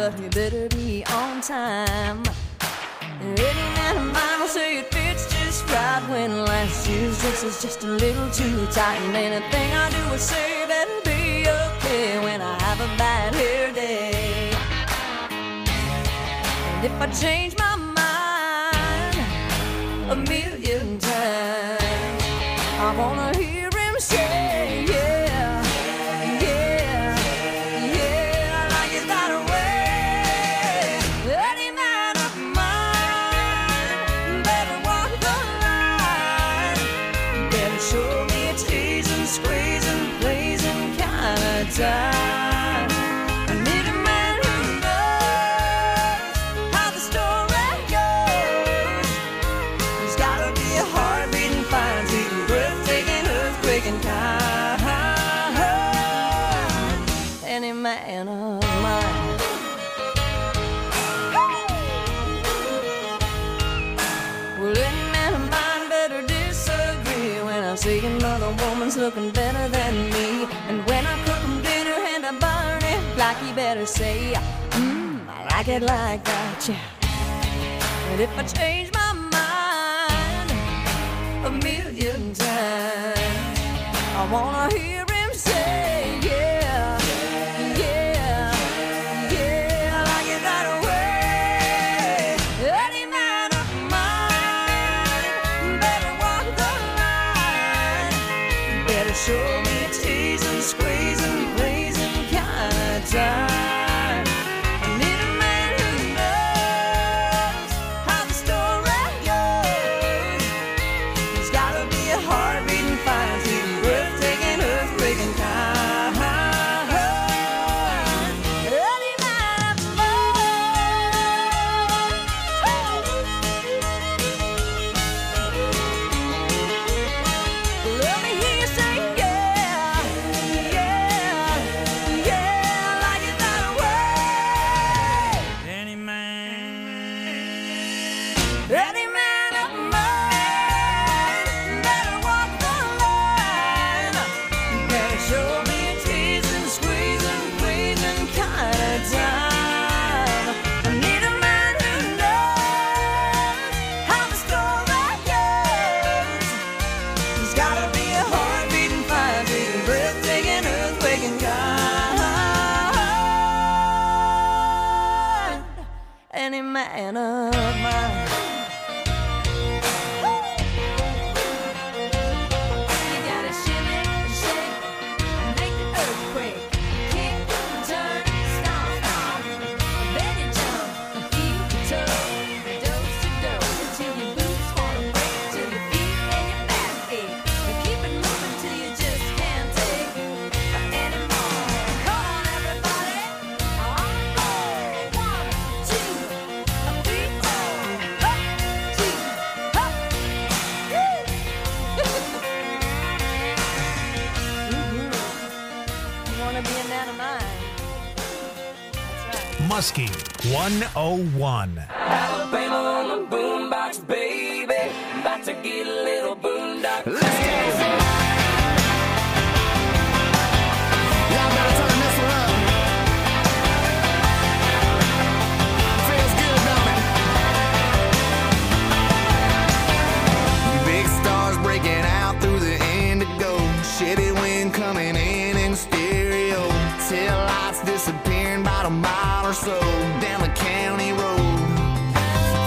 but you better be on time. Any man of mine will say it fits just right when last year's dress is just a little too tight. And anything I do or say better be okay when I have a bad hair day. And if I change my mind a million times, I wanna hear him say, yeah, yeah, yeah, I like it that way. Any man of mine better walk the line, better show me a teasing, squeezing, blazing kind of time. I need a man who knows how the story goes. There's gotta be a heart-beating, fine-tuning, breathtaking, earthquaking kind. Any man of mine. Well, any man of mine better disagree when I see another woman's looking better than me. And when I cook him dinner and I burn it like, he better say, I like it like that, yeah. And if I change my mind a million times, I wanna hear him say, yeah, yeah, yeah, I like it that way. Any man of mine better walk the line, better show me a teasing, squeezing, blazing kind of time. I need a man who knows how the story goes. There's gotta be a heart-beating, fine-tuning, breathtaking, earthquaking kind. Any man of mine. Let me hear you say, yeah, yeah, yeah, I like it that way. Any man of mine better walk the line, better show me a teasing, squeezing, pleasing kind of time. I need a man who knows how the story goes. There's gotta be a heart-beating, fire-beating, breathtaking, earthquaking kind. Any man of mine. You gotta shimmy, shake, and make the earthquake. Kick, turn, stomp, stomp. Then you jump and keep your toe. Dose to dose until your boots wanna break, till your feet and your back ache. But keep it moving till you just can't take anymore. Come on, everybody. On the floor. 1, 2, 3, 4. Up, 2, up. Woo! You wanna be a man of mine? That's right. Muskie 101. Alabama on the boombox, baby. About to get a little boondock. Let's go. Y'all better turn this one up. Feels good, don't it? Big stars breaking out through the indigo. Chevy wind coming in stereo. Tail lights disappearing about a mile or so down the county road.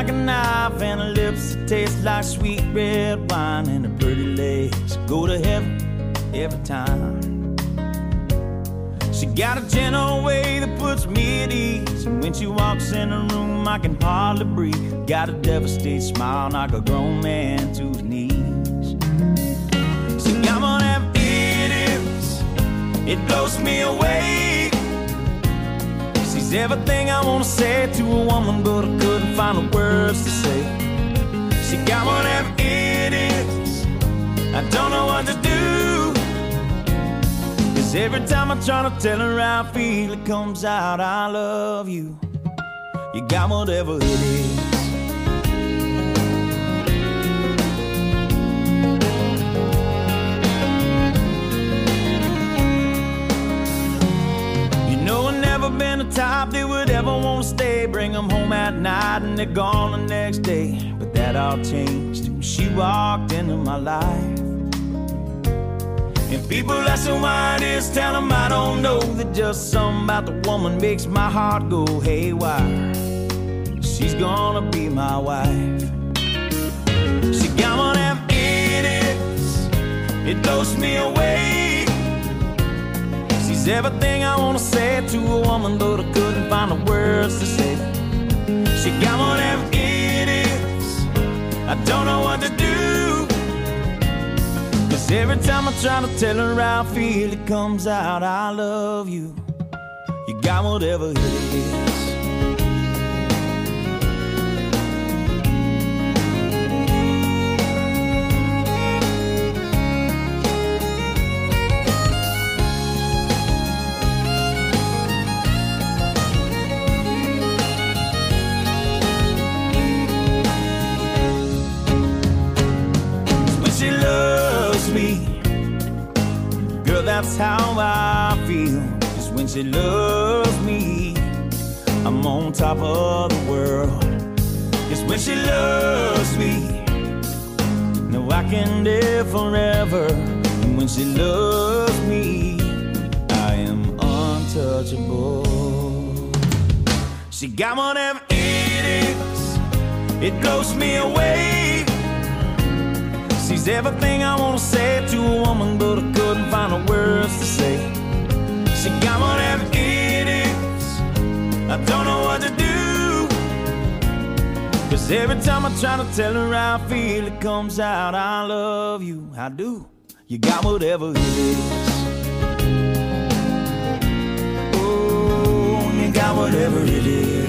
like a knife, and her lips that taste like sweet red wine, and her pretty legs go to heaven every time. She got a gentle way that puts me at ease, and when she walks in the room I can hardly breathe. Got a devastated smile, knock a grown man to his knees. She got one of them idiots, it blows me away. She's everything I wanna say to a woman, but I couldn't find the words to say. She got one of them idiots, I don't know what to do. Every time I try to tell her how I feel, it comes out, I love you. You got whatever it is. You know I've never been the type that would ever want to stay. Bring them home at night and they're gone the next day. But that all changed when she walked into my life. And people ask me why it is, tell them I don't know. That just something about the woman makes my heart go haywire. She's gonna be my wife. She got one of them idiots, it blows me away. She's everything I wanna say to a woman, but I couldn't find the words to say. She got one of them idiots, I don't know what to do. Every time I try to tell her how I feel, it comes out, I love you. You got whatever it is. When she loves me, girl, that's how I feel. Just when she loves me, I'm on top of the world. Just when she loves me, no, I can live forever. And when she loves me, I am untouchable. She got one of them idiots, it blows me away. She's everything I wanna say to a woman, but I couldn't find the words to say. She got one of them idiots, I don't know what to do. Cause every time I try to tell her how I feel, it comes out, I love you, I do. You got whatever it is. Oh, you got whatever it is.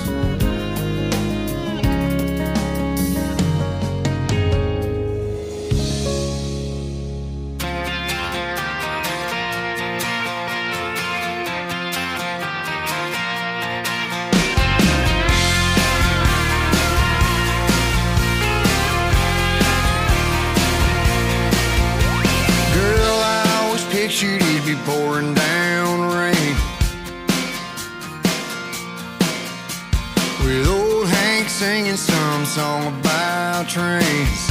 Pictured it'd be pouring down rain, with old Hank singing some song about trains.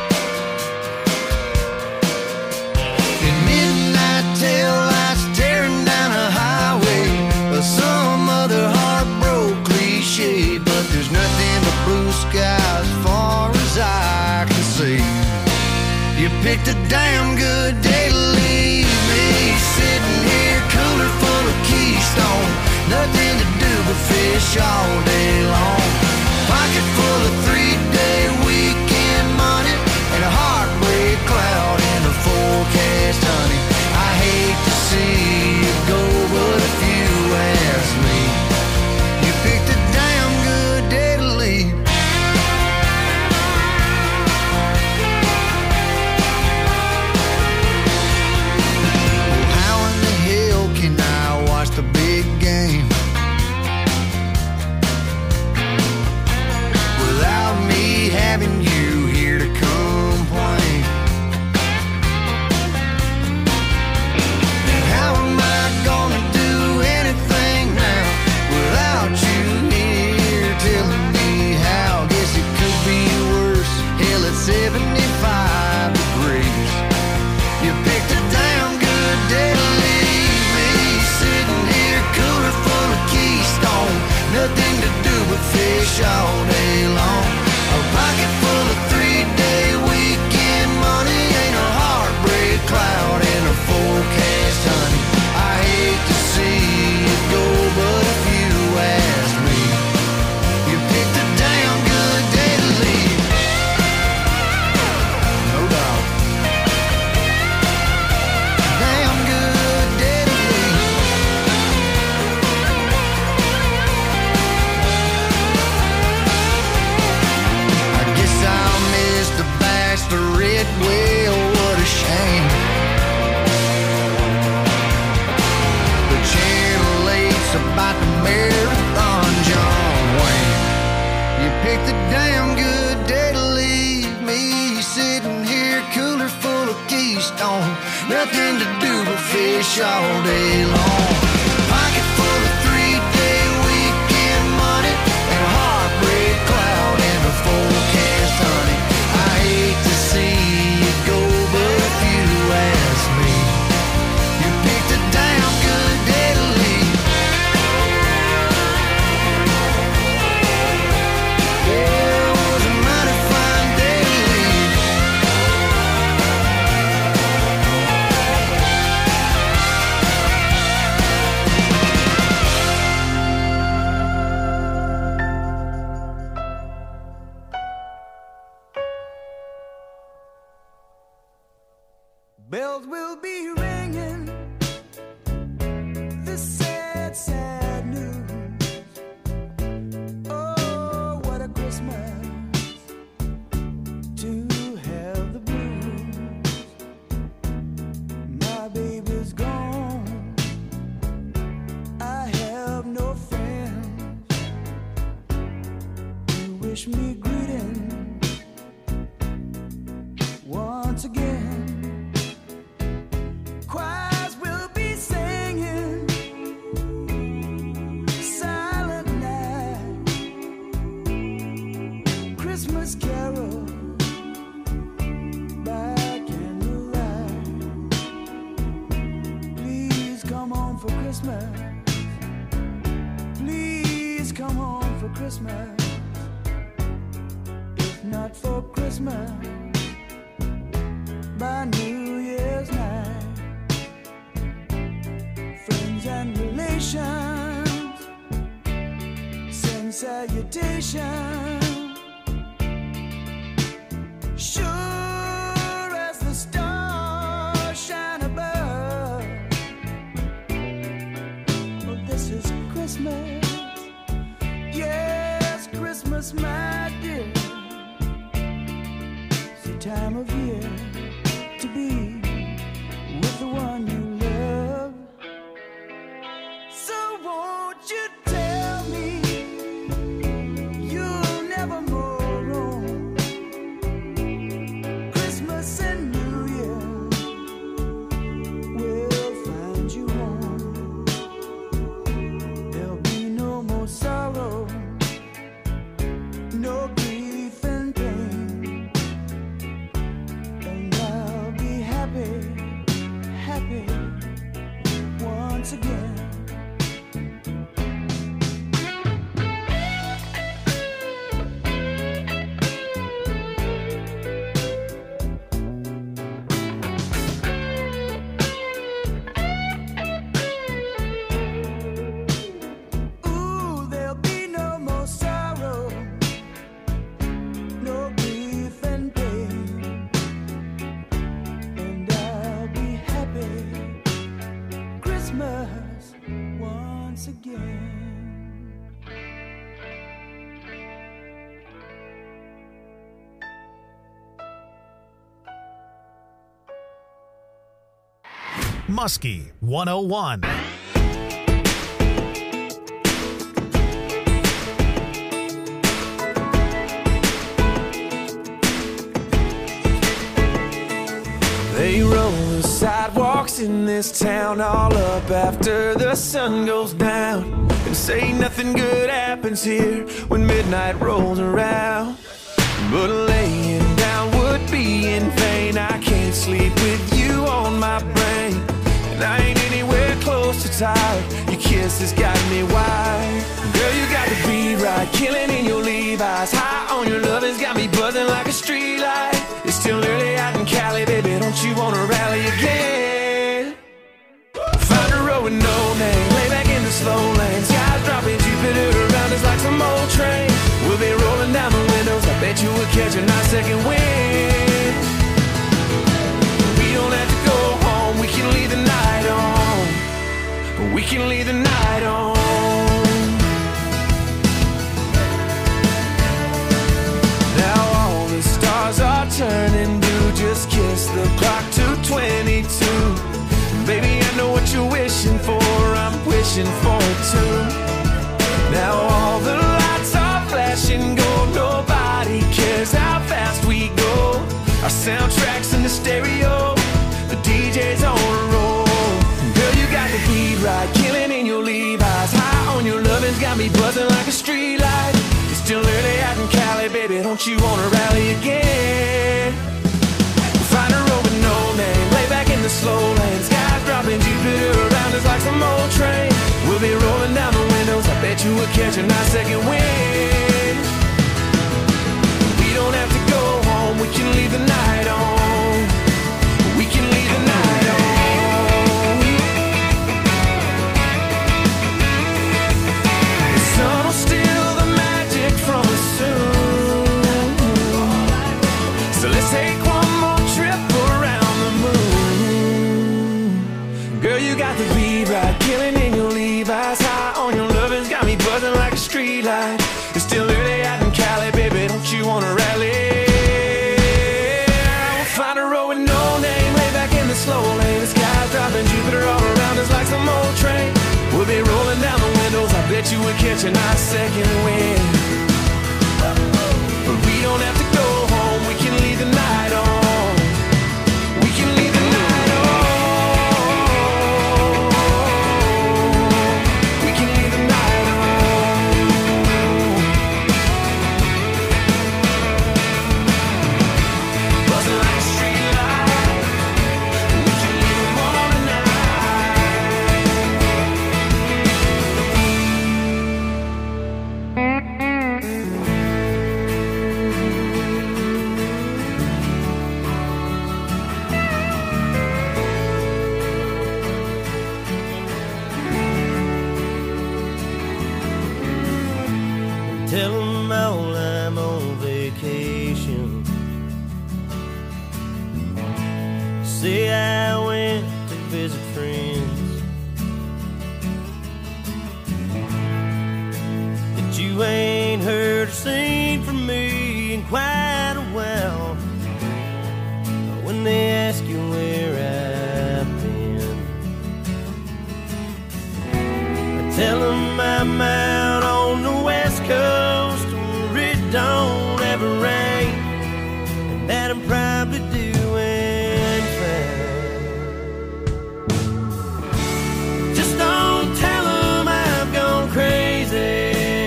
In midnight tail lights tearing down a highway, or some other heartbroken cliche. But there's nothing but blue skies as far as I can see. You picked a damn good day to leave. Sitting here, cooler full of Keystone, nothing to do but fish all day long. Pocket full of 3-day weekend money, and a heartbreak cloud in the forecast, honey. I hate to see you go, but if you ask me, you picked a damn good day to leave. The big game nothing to do but fish all day long. Pocket full of 3-day weekend money and a heartbreak cloud in the forecast, honey. I hate to see you go, but if you ask me, you picked a damn good day to leave. Yeah, it was a mighty fine day to leave. Bells will be ringing, this sad, sad news. Oh, what a Christmas to have the blues. My baby's gone, I have no friends to wish me greetings once again. Choirs will be singing Silent Night, Christmas carol by candlelight. Please come home for Christmas. Please come home for Christmas. If not for Christmas, by New Year's night. Friends and relations send salutations. Sure as the stars shine above. Well, this is Christmas. Yes, Christmas, my dear. It's the time of year to be with the one you love. So won't you tell me you'll never more roam? Christmas and New Year will find you home. There'll be no more sorrow, no grief and pain, and I'll be happy, happy once again. Ooh, there'll be no more sorrow, no grief and pain, and I'll be happy Christmas once again. Muskie 101. They roll the sidewalks in this town all up after the sun goes down, and say nothing good happens here when midnight rolls around. But laying down would be in vain. I can't sleep with you on my brain, and I ain't anywhere close to tired. Your kiss has got me wired. Girl, you got the beat right, killing in your Levi's. High on your love has got me buzzing like a street light. It's still early out in Cali, baby, don't you wanna rally again? Find a road with no name, lay back in the slow lane. Skies dropping, Jupiter around us like some old train. We'll be rolling down the windows, I bet you will catch a nice second wind. We don't have to go home, we can leave the night on. We can leave the night on. Now all the stars are turning blue. Just kiss the clock to 22. Baby, I know what you're wishing for, I'm wishing for it too. Now all the lights are flashing gold, nobody cares how fast we don't you wanna rally again? Find a road with no name, lay back in the slow lane. Skies dropping, Jupiter around us like some old train. We'll be rolling down the windows, I bet you we'll catch a nice second wind. We don't have to go home, we can leave the night on. We can leave the night on. The sun will steal the magic from us soon. So let's take one more trip around the moon. Girl, you got the beat right, killing in your Levi's. High on your lovers, got me buzzing like a street light. It's still early out in Cali, baby, don't you wanna rally? We'll find a road with no name, lay back in the slow lane. The sky's dropping, Jupiter all around us like some old train. We'll be rolling down the windows, I bet you we'll catch a nice second wind. But we don't have to go home, we can leave the night on. We can leave the night on. We can leave the night on. Buzzing like a street light. We can leave them all Tell them all I'm on vacation. Say I went to visit friends. That you ain't heard or seen from me in quite a while. When they ask you where I've been, I tell them I'm out on the West Coast where it don't ever rain, and that I'm probably doing fine. Just don't tell them I've gone crazy,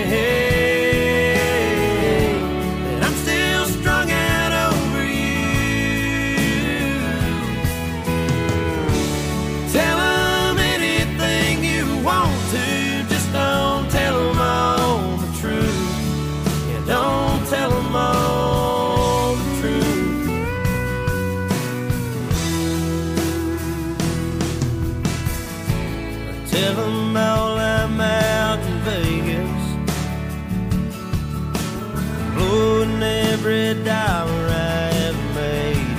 that I'm still strung out over you. Tell them anything you want to, just don't tell them all the truth. Yeah, don't tell them all the truth. Tell them all I'm out in Vegas, blowing every dollar I ever made.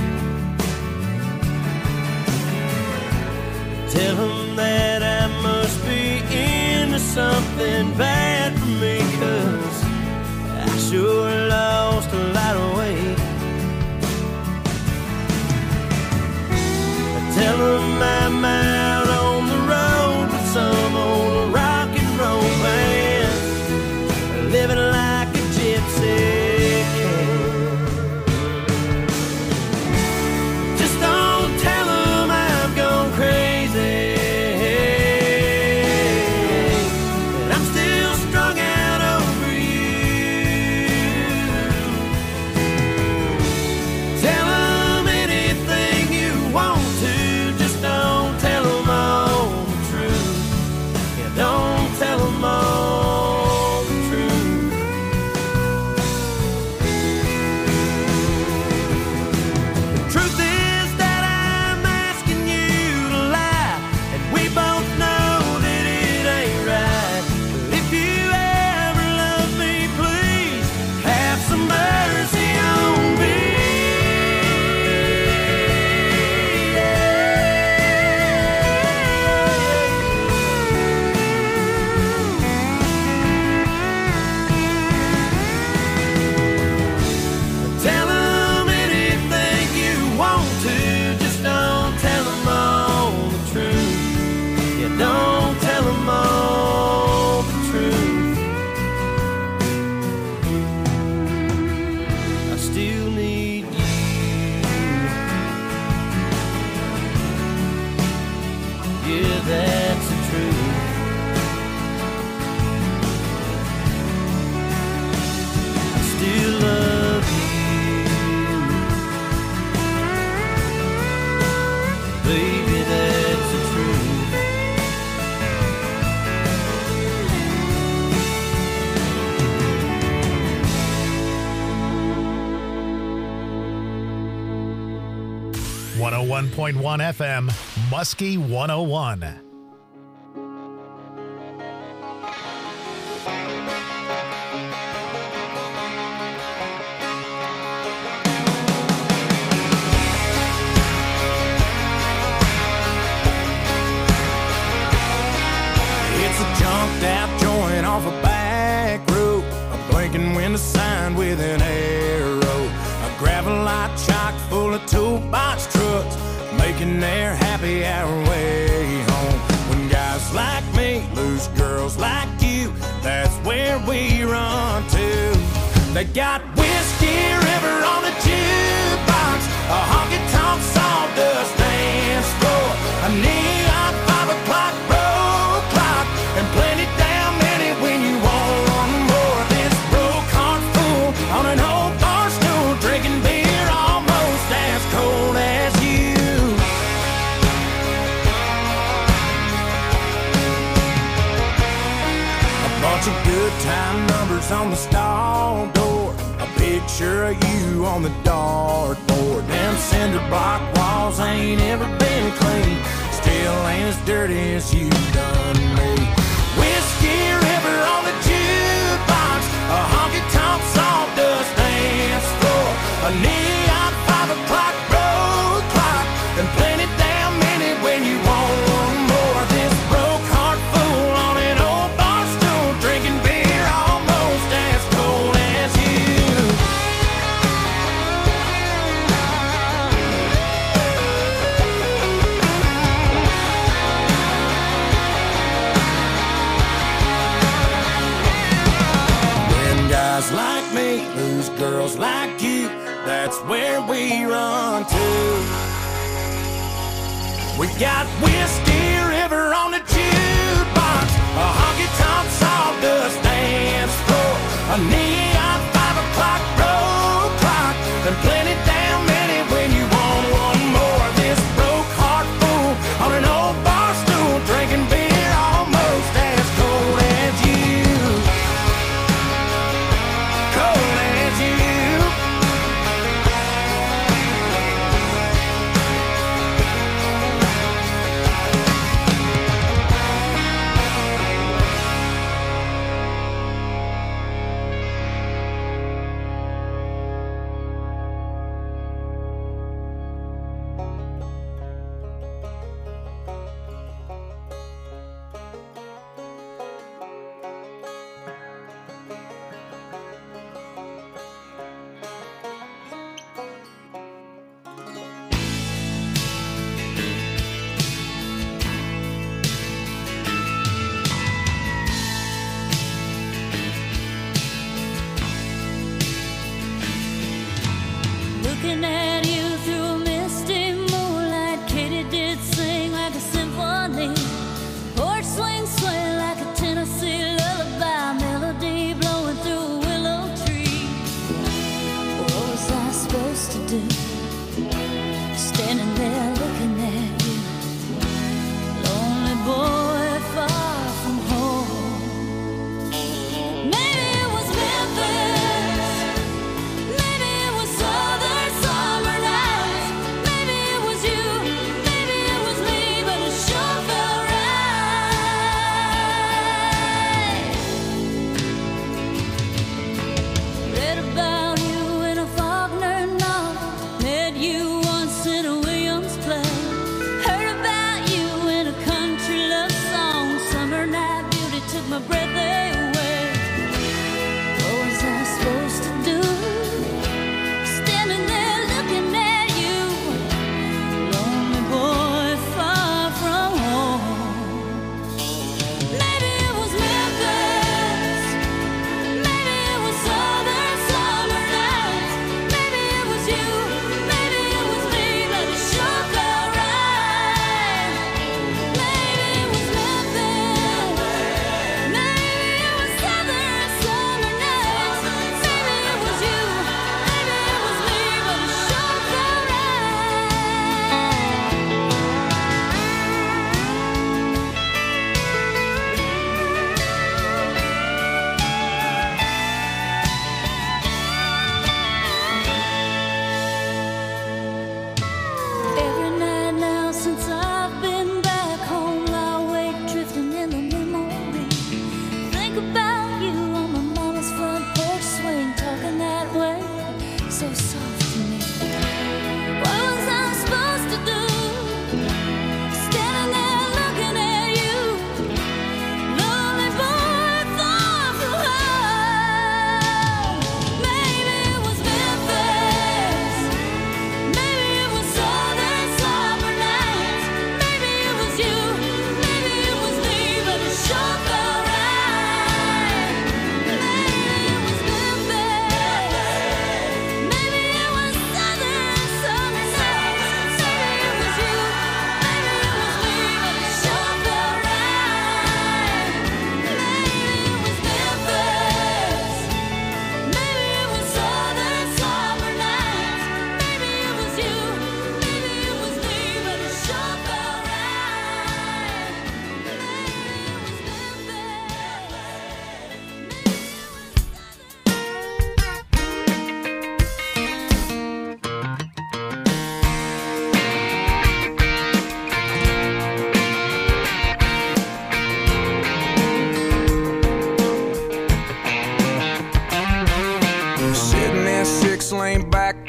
Tell them that I must be into something bad for me, 'cause I sure lost a lot of weight. Tell them I'm out on the road with some old rock and roll band, living like a gypsy can. Just don't tell them I've gone crazy, that I'm still strung out over you. Tell them anything you want to, just don't tell them all the truth. Yeah, don't tell them all the truth. The truth is that I'm asking you to lie, and we both know that it ain't right. But if you ever love me, please have some mercy on me. Tell them anything you want to, just don't tell them all the truth. Yeah, don't tell them all the truth. I still need you. Yeah, that's the truth. I still love 101.1 FM, Muskie 101. It's a junked out joint off a back road, a blinking window sign with an arrow, a gravel-lot chock full of toolbox trucks making their happy hour way home. When guys like me lose girls like you, that's where we run to. They got Whiskey River on the jukebox, a honky-tonk sawdust dance floor, a neon 5 o'clock road clock, and plenty damn many when you want more. This broke heart fool on an old bar stool, drinking beer almost as cold as you. A bunch of good time numbers on the stall door, a picture of you on the dartboard. Them cinder block walls ain't ever been clean, still ain't as dirty as you done me. Whiskey River on the jukebox, a honky-tonk sawdust dance floor, a neon 5 o'clock road clock, and plenty damn many when you want more. This broke heart fool on an old bar stool, drinking beer almost as cold as you. When guys like me lose girls like you, that's where we run to. We got Whiskey River on the jukebox, a honky-tonk sawdust dance floor, a neon 5 o'clock road clock, and plenty damn many when you want one more. This broke heart fool on an old bar stool, drinking beer almost as cold as you. Cold as you. Looking at you through a misty moonlight, Katie did sing like a symphony. Porch swing sway like a Tennessee lullaby, melody blowing through a willow tree. What was I supposed to do? Standing there looking at you, lonely boy far from home. Maybe it was Memphis, maybe it was Southern summer night.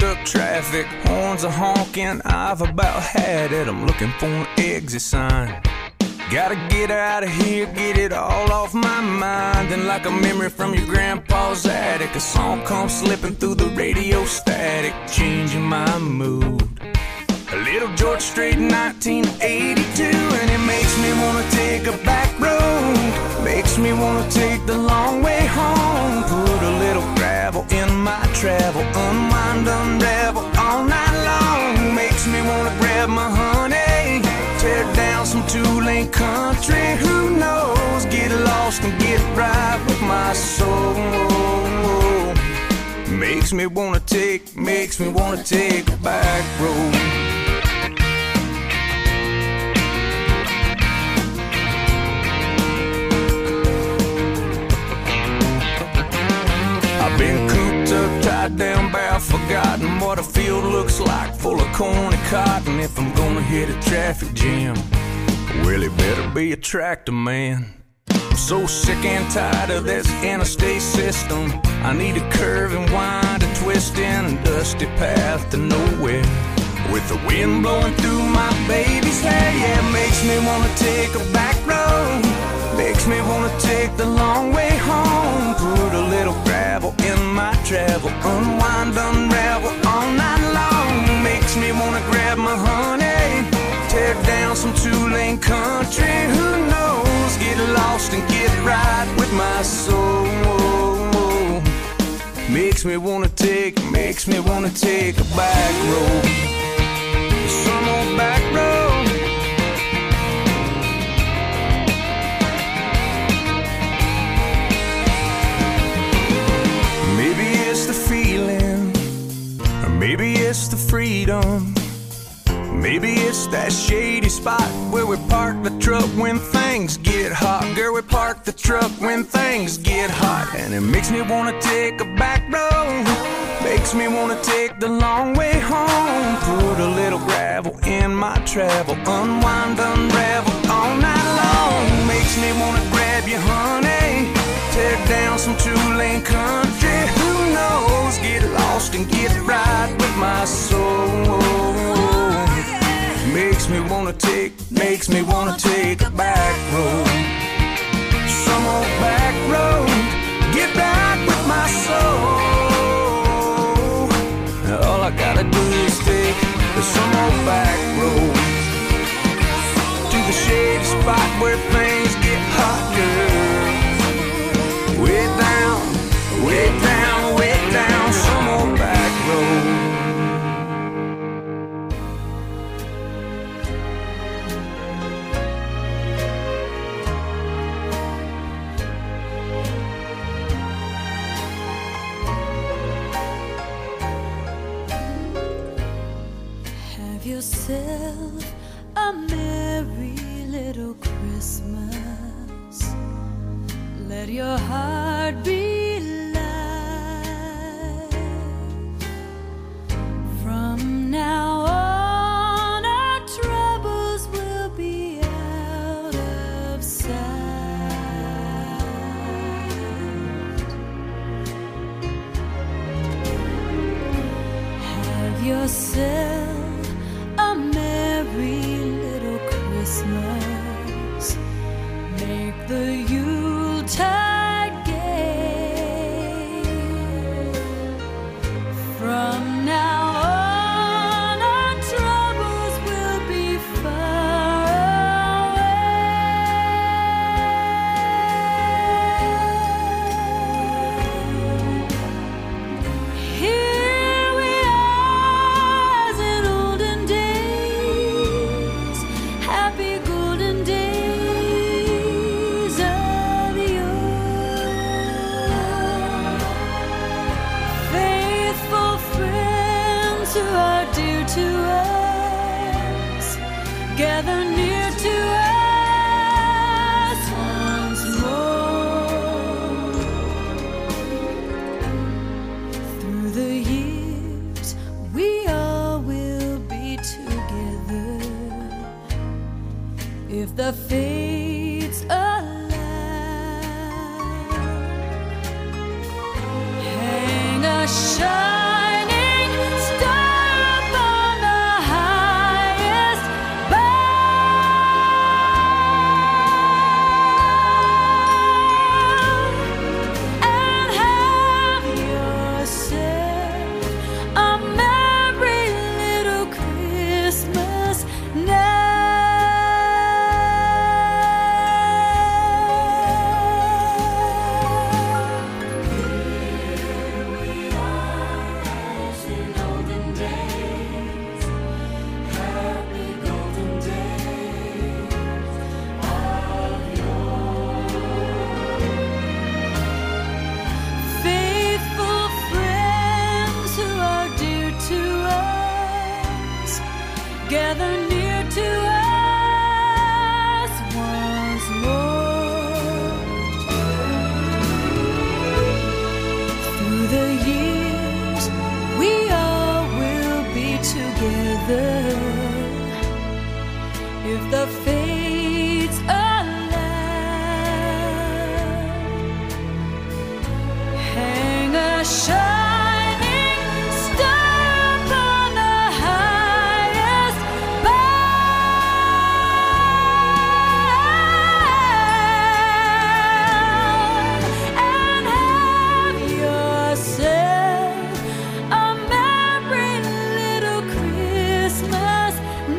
stuck traffic, horns are honking, I've about had it. I'm looking for an exit sign. Gotta get out of here, get it all off my mind. And like a memory from your grandpa's attic, a song comes slipping through the radio static, changing my mood. A little George Strait in 1982, and it makes me wanna take a back road. Makes me wanna take the long way home. Put a little gravel in my travel, unwind, unravel all night long. Makes me wanna grab my honey, tear down some two-lane country. Who knows? Get lost and get right with my soul. Makes me wanna take a back road. I've been cooped up, tied down, barrel forgotten what a field looks like, full of corn and cotton. If I'm gonna hit a traffic jam, well, it better be a tractor man. I'm so sick and tired of this interstate system. I need a curve and wind, a twist in a dusty path to nowhere, with the wind blowing through my baby's hair. Yeah, it makes me wanna take a back road. Makes me wanna take the long way home. Put a little gravel in my travel, unwind, unravel all night long. Makes me wanna grab my honey, tear down some two-lane country. Who knows? Get lost and get right with my soul. Makes me wanna take a back road. Some old back road. Maybe it's the feeling, or maybe it's the freedom. Maybe it's that shady spot where we park the truck when things get hot. Girl, we park the truck when things get hot. And it makes me wanna take a back road. Makes me wanna take the long way home. Put a little gravel in my travel, unwind, unravel all night long. Makes me wanna grab you, honey, tear down some two-lane country. Who knows? Get lost and get right with my soul. Makes me wanna take a back road. Some old back road. Get back with my soul. All I gotta do is take some old back road to the shady spot where things get hot, girl. Way down, way down, way down, some old back road. Yourself a merry little Christmas. Let your heart be light. From now on, our troubles will be out of sight. Have yourself a merry little Christmas. Make the Yuletide gay. From now on, our troubles will be far away. Here we are as in olden days, happy golden days of yore. Faithful friends who are dear to us, gather near to us once more. Through the years, we all will be together, if the fates allow. Hang a shining star together near to us once more. Through the years, we all will be together if the fates allow. Hang a shining star upon the highest bough, and have yourself a merry little Christmas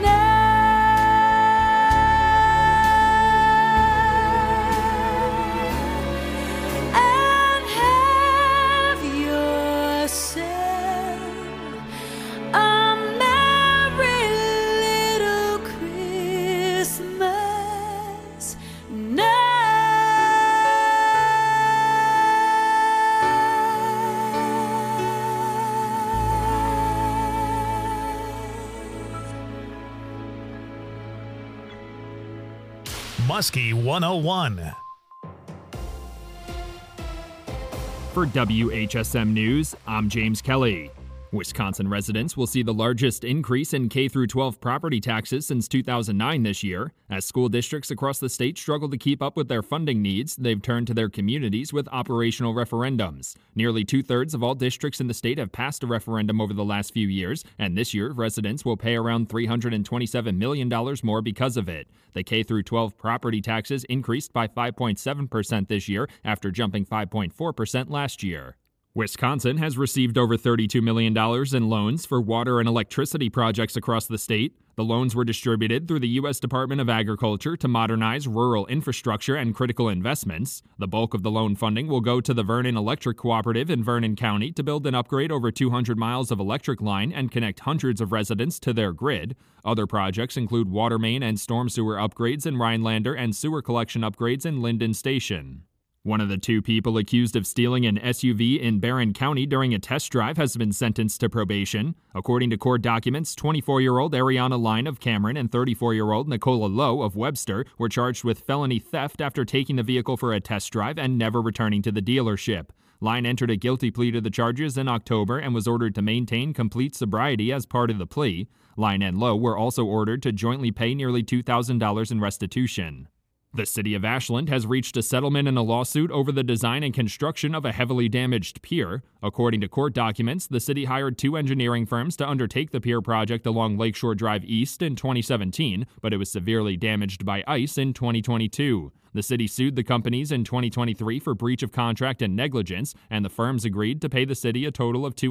and have yourself a merry little Christmas Muskie 101. For WHSM News, I'm James Kelly. Wisconsin residents will see the largest increase in K-12 property taxes since 2009 this year. As school districts across the state struggle to keep up with their funding needs, they've turned to their communities with operational referendums. Nearly two-thirds of all districts in the state have passed a referendum over the last few years, and this year residents will pay around $327 million more because of it. The K-12 property taxes increased by 5.7% this year after jumping 5.4% last year. Wisconsin has received over $32 million in loans for water and electricity projects across the state. The loans were distributed through the U.S. Department of Agriculture to modernize rural infrastructure and critical investments. The bulk of the loan funding will go to the Vernon Electric Cooperative in Vernon County to build and upgrade over 200 miles of electric line and connect hundreds of residents to their grid. Other projects include water main and storm sewer upgrades in Rhinelander and sewer collection upgrades in Linden Station. One of the two people accused of stealing an SUV in Barron County during a test drive has been sentenced to probation. According to court documents, 24-year-old Ariana Line of Cameron and 34-year-old Nicola Lowe of Webster were charged with felony theft after taking the vehicle for a test drive and never returning to the dealership. Line entered a guilty plea to the charges in October and was ordered to maintain complete sobriety as part of the plea. Line and Lowe were also ordered to jointly pay nearly $2,000 in restitution. The city of Ashland has reached a settlement in a lawsuit over the design and construction of a heavily damaged pier. According to court documents, the city hired two engineering firms to undertake the pier project along Lakeshore Drive East in 2017, but it was severely damaged by ice in 2022. The city sued the companies in 2023 for breach of contract and negligence, and the firms agreed to pay the city a total of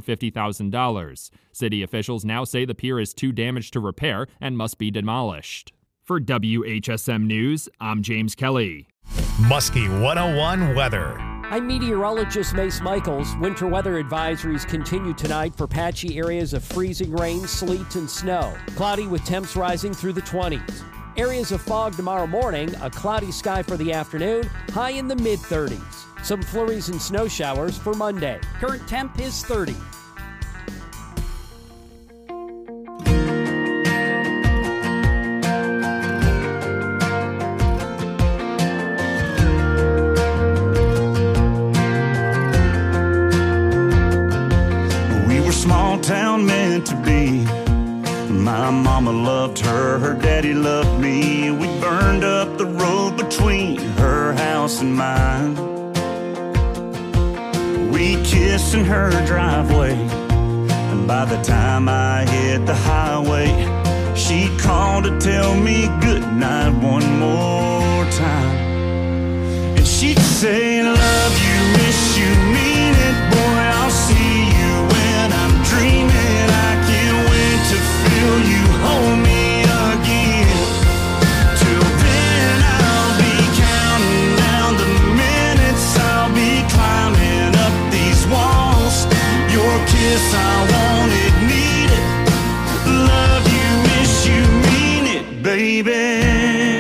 $250,000. City officials now say the pier is too damaged to repair and must be demolished. For WHSM News, I'm James Kelly. Muskie 101 weather. I'm meteorologist Mace Michaels. Winter weather advisories continue tonight for patchy areas of freezing rain, sleet, and snow. Cloudy with temps rising through the 20s. Areas of fog tomorrow morning, a cloudy sky for the afternoon, high in the mid-30s. Some flurries and snow showers for Monday. Current temp is 30. Small town meant to be. My mama loved her, her daddy loved me. We burned up the road between her house and mine. We kissed in her driveway, and by the time I hit the highway, she called to tell me goodnight one more time. And she'd say, love you, miss you, mean it, boy, I'll see you when I'm dreaming. I can't wait to feel you hold me again. Till then I'll be counting down the minutes, I'll be climbing up these walls. Your kiss, I want it, need it. Love you, miss you, mean it, baby.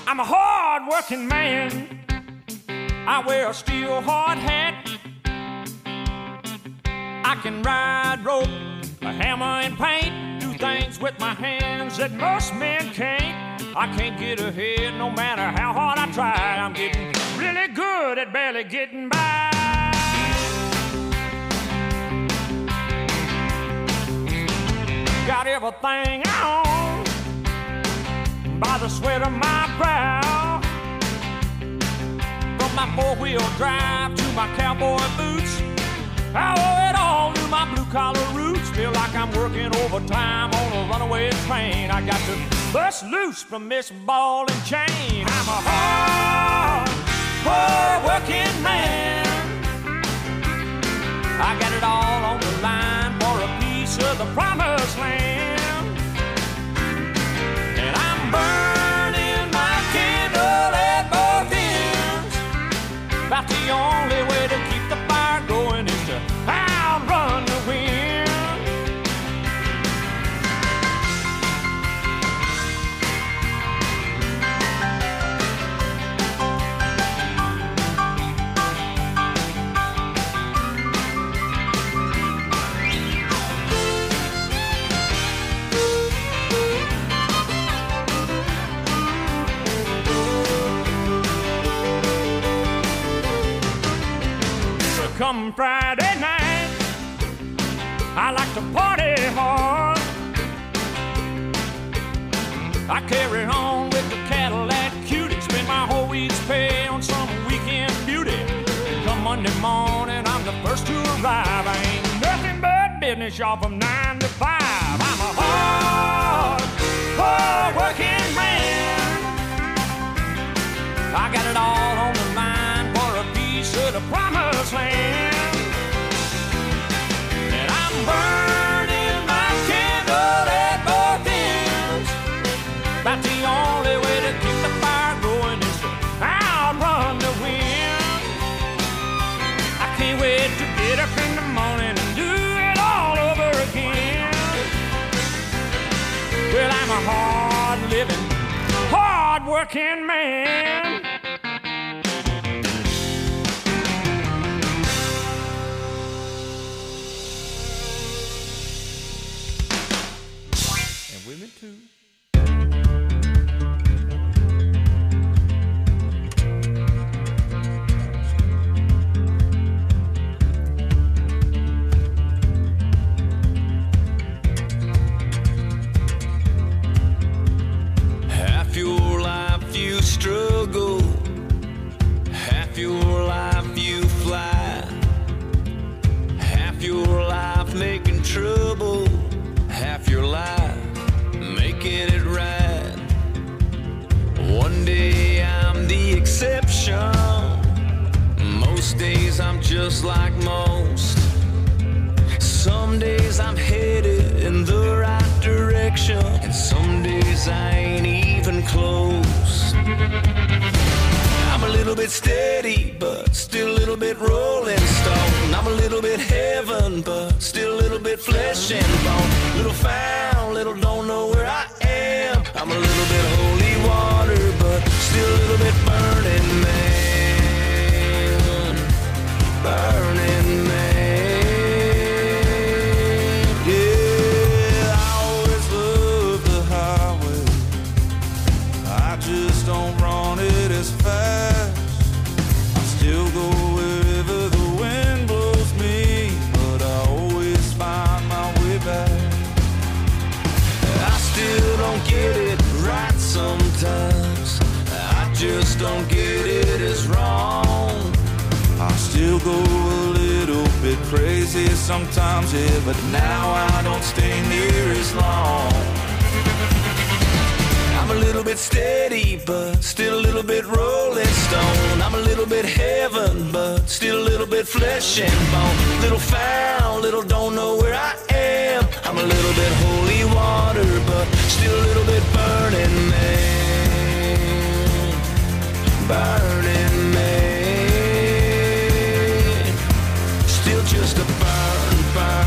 I'm a hard-working man. I wear a steel hard hat. I can ride rope, a hammer and paint, do things with my hands that most men can't. I can't get ahead no matter how hard I try. I'm getting really good at barely getting by. Got everything I own by the sweat of my brow. From my four-wheel drive to my cowboy boots, I owe it all to my blue-collar roots. Feel like I'm working overtime on a runaway train. I got to bust loose from this ball and chain. I'm a hard-working man. I got it all on the line for a piece of the promised land. And I'm burning my candle at both ends. About the only way to keep the fire going is to outrun the wind. Come Friday night, I like to party hard. I carry on with the Cadillac Cutie, spend my whole week's pay on some weekend beauty. Come Monday morning, I'm the first to arrive. I ain't nothing but business, y'all, from 9 to 5. I'm a hard-working man. I got it all on the line for a piece of the promised land. And I'm burning my candle at both ends. About the only way to keep the fire going is to outrun the wind. I can't wait to get up in the morning and do it all over again. Well, I'm a hard-living, hard-working man. And women too. Half your life you struggle, half your life you fly, half your life making trouble, half your life making it right. One day I'm the exception, most days I'm just like most. Some days I'm headed in the right direction, and some days I ain't even close. I'm a little bit steady, but still a little bit rolling stone. I'm a little bit heaven, but still a little bit flesh and bone. Little found, little don't know where I am. I'm a little bit holy water, but still a little bit burning man. Burning man. Yeah, I always love the highway. I just don't run it as fast. I still go wherever the wind blows me, but I always find my way back. I still don't get it right sometimes. I just don't get it as wrong. I still go a little bit crazy sometimes, yeah, but now I don't stay near as long. I'm a little bit steady, but still a little bit rolling stone. I'm a little bit heaven, but still a little bit flesh and bone. Little found, little don't know where I am. I'm a little bit holy water, but still a little bit burning man. Burning man. Still just a burning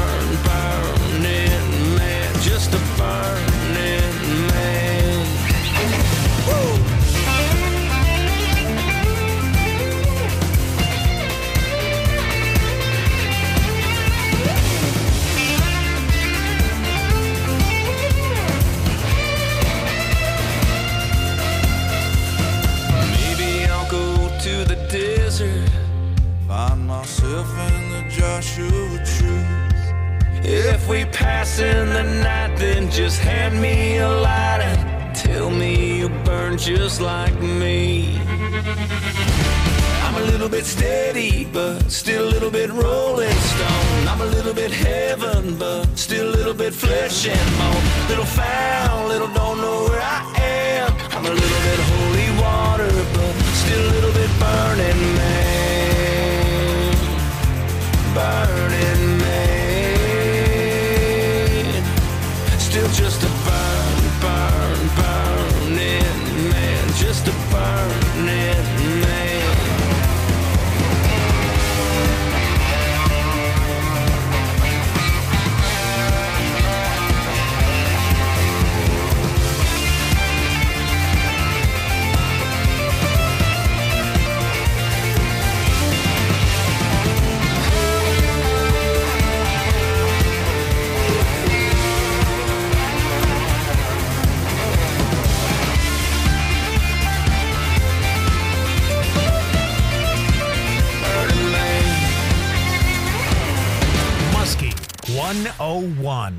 man. Just a burning man. Woo! Joshua True. If we pass in the night, then just hand me a light and tell me you burn just like me. I'm a little bit steady, but still a little bit rolling stone. I'm a little bit heaven, but still a little bit flesh and bone. Little found, little don't know where I am. I'm a little bit holy water, but still a little bit burning man. Burning man. Still just a burning man. Just a burning man. Muskie 101.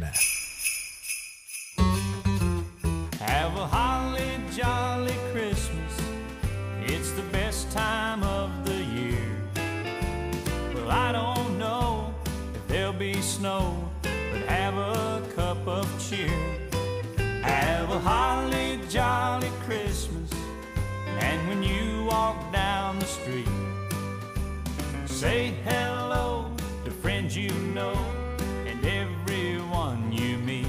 Have a holly jolly Christmas. It's the best time of the year. Well, I don't know if there'll be snow, but have a cup of cheer. Have a holly jolly Christmas. And when you walk down the street, say hello to friends you know and everyone you meet.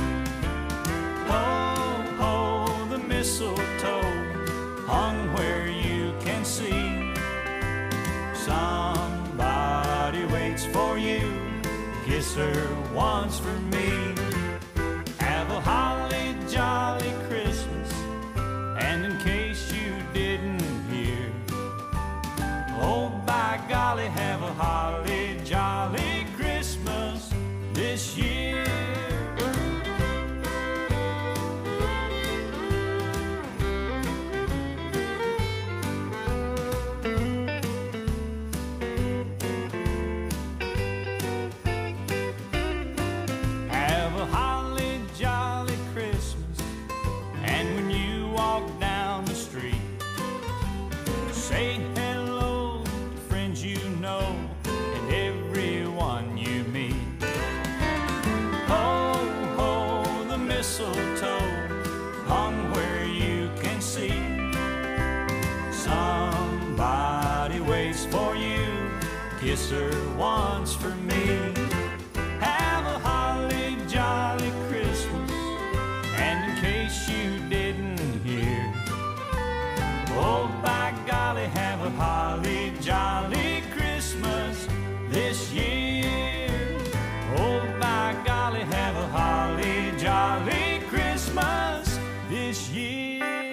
Ho, ho, the mistletoe hung where you can see. Somebody waits for you, kiss her once for me. Have a holly jolly Christmas, and in case you didn't hear, oh by golly, have a holly jolly Christmas this year. Have a holly jolly Christmas, and when you walk down the street, say hello to friends you know and everyone you meet. Ho, ho, the mistletoe hung where you can see. Somebody waits for you, kiss her once for me. Have a holly jolly Christmas, and in case you didn't hear, oh by golly, have a holly jolly Christmas this year. Oh by golly, have a holly jolly Christmas this year.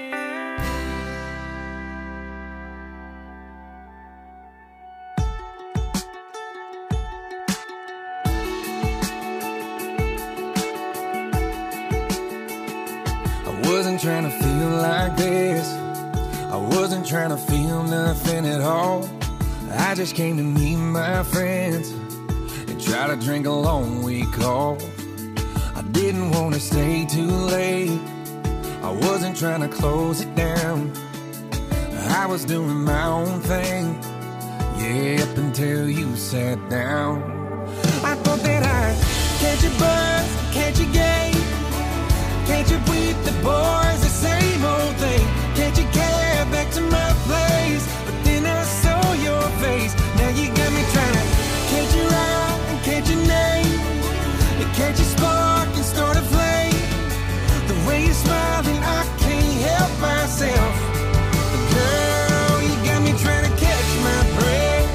I wasn't trying to feel like this. I wasn't trying to feel nothing at all. I just came to meet my friends and try to drink a long week off. I didn't want to stay too late. I wasn't trying to close it down. I was doing my own thing, yeah, up until you sat down. I thought that I'd catch a buzz, catch a game, catch up with the boys, the same old thing. Catch a cab back to my place, but then I saw your face. Now you got me trying to catch your eye and catch your name, and catch a spark and start a flame. The way you're smiling, I can't help myself. But girl, you got me trying to catch my breath.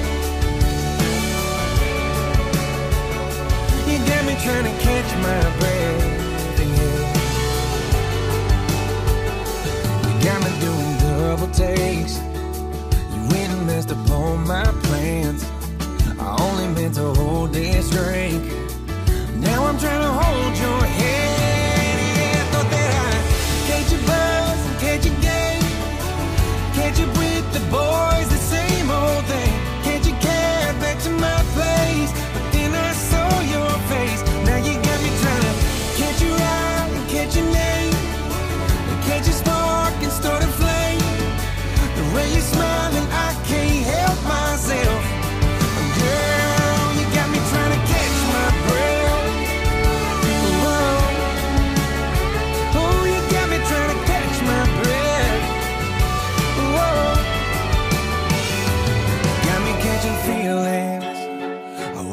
You got me trying to catch my breath. Got me doing double takes. You went and messed up all my plans. I only meant to hold this drink. Now I'm trying to hold your hand. Yeah, I thought that I'd catch a buzz and catch a game, catch up with the boys, the same old thing. Catch a cab back to my place,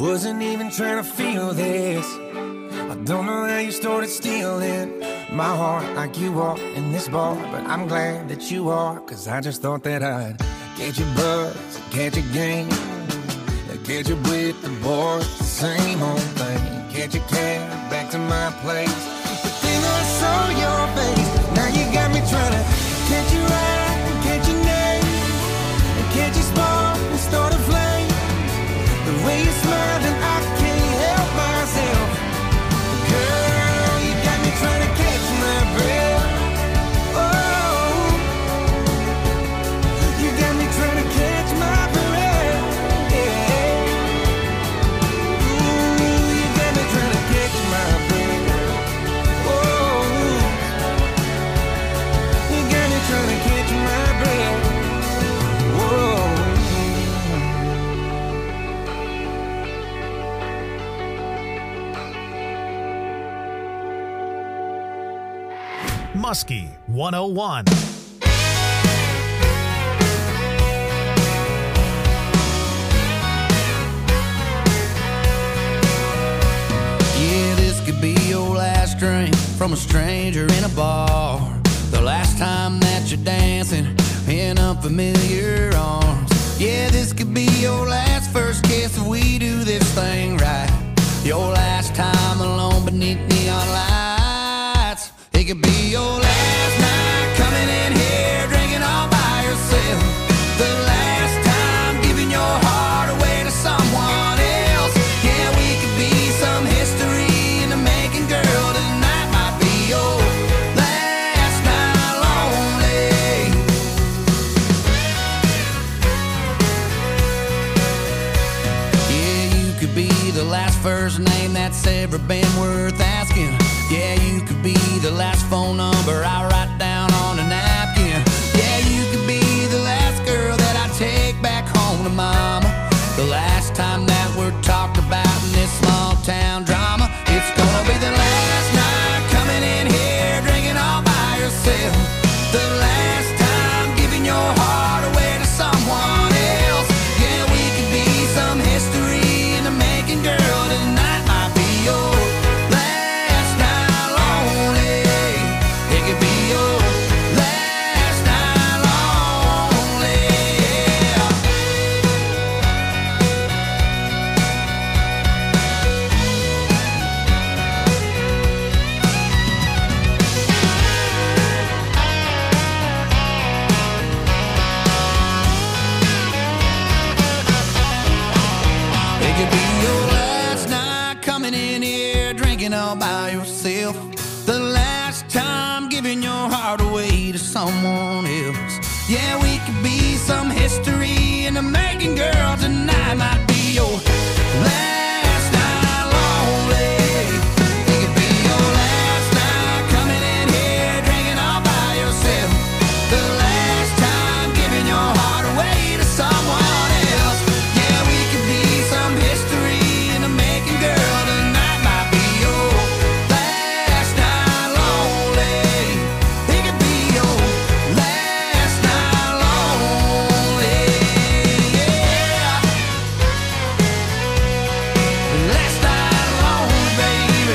Wasn't even trying to feel this. I don't know how you started stealing my heart like you are in this bar, but I'm glad that you are, 'cause I just thought that I'd catch your buzz, catch your game, catch you with the boys, the same old thing. Catch your cab back to my place, but then I saw your face. Now you got me trying to catch your eye, catch your name, and catch your spark and start a flame. The way you're smiling, I can't help myself. Girl, you got me trying to catch my breath. Oh, you got me trying to catch my breath. Yeah. Ooh, you got me trying to catch my breath. Oh, you got me trying to catch my breath. Whoa. Muskie 101. Yeah, this could be your last drink from a stranger in a bar. The last time that you're dancing in unfamiliar arms. Yeah, this could be your last first kiss if we do this thing right. Your last time alone beneath neon lights. It could be your last night coming in here drinking all by yourself. The last time giving your heart away to someone else. Yeah, we could be some history in the making, girl. Tonight might be your last night lonely. Yeah, you could be the last first name that's ever been worth asking. Yeah, you could be the last phone number I write down on a napkin. Yeah, you could be the last girl that I take back home to mama. The last time that we're talked about in this small town drama. It's gonna be the last night coming in here drinking all by yourself. The last time giving your heart away to someone else. Yeah, we could be some history in the making, girl. Tonight might be your last night lonely. It could be your last night lonely. It could be your last night coming in here drinking all by yourself. The last time giving your heart away to someone else. Yeah, we could be some history in the making, girl. Tonight might be your last night lonely. It could be your last night coming in here drinking all by yourself. The last time giving your heart away to someone else. Yeah, we could be some history in the making, girl. Tonight might be your last night lonely. It could be your last night lonely. Yeah. Last night lonely, baby.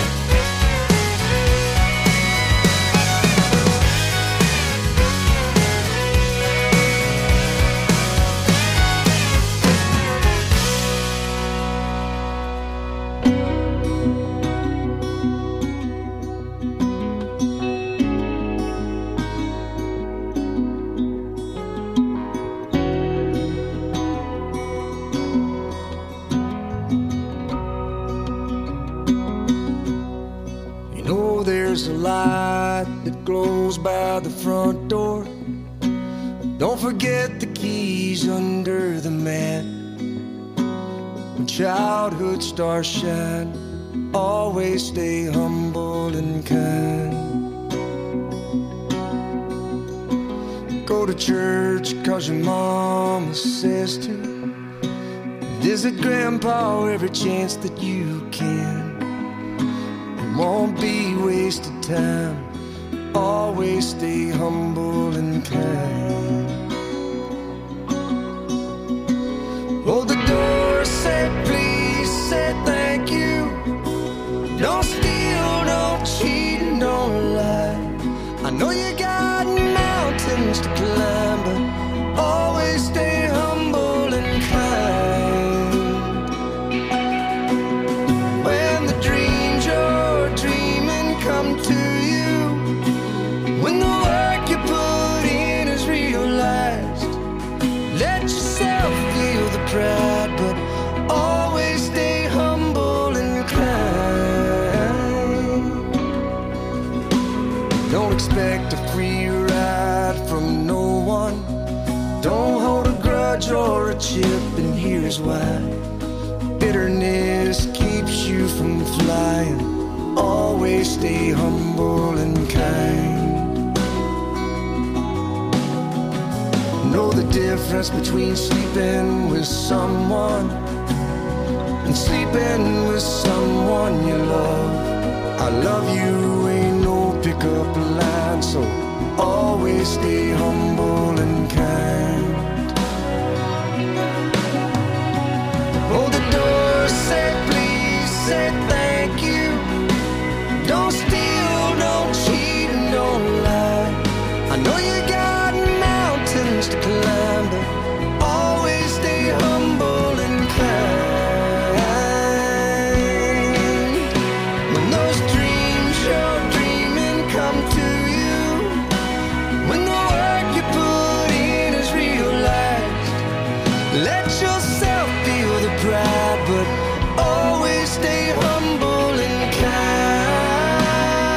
You know there's a light that glows by the front door. Don't forget the keys under the mat. When childhood stars shine, always stay humble and kind. Go to church 'cause your mama says to. Visit grandpa every chance that you can. It won't be wasted time. Always stay humble and kind. Hold the door, say please, say is why bitterness keeps you from flying. Always stay humble and kind. Know the difference between sleeping with someone and sleeping with someone you love. I love you ain't no pickup line, so always stay humble and kind. Hold the door